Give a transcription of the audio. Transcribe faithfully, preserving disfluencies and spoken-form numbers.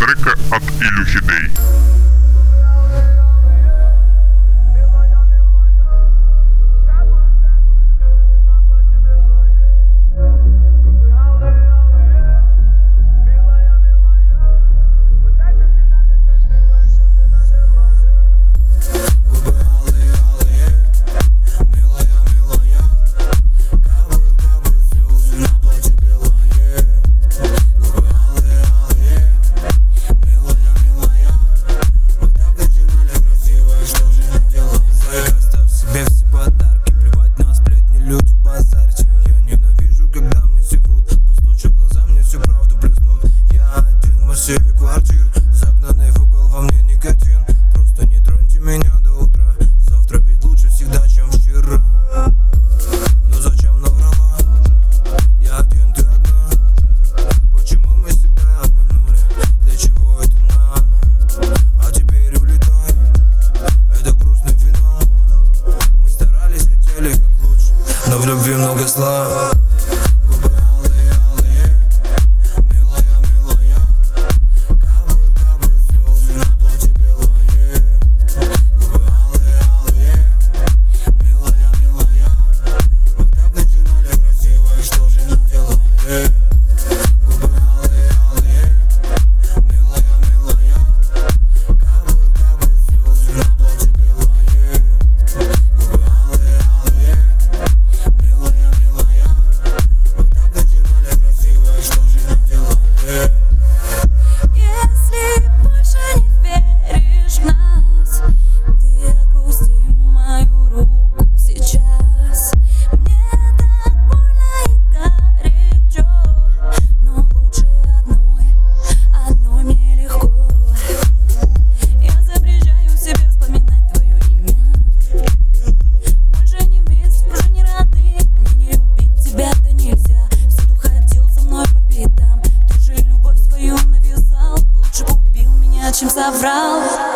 трека от Илюхи Дэй. Квартир, загнанный в угол, во мне никотин. Просто не троньте меня до утра. Завтра ведь лучше всегда, чем вчера. Но зачем наврала? Я один, ты одна. Почему мы себя обманули? Для чего это нам? А теперь улетай. Это грустный финал. Мы старались, хотели как лучше, но в любви много зла. Чем соврал.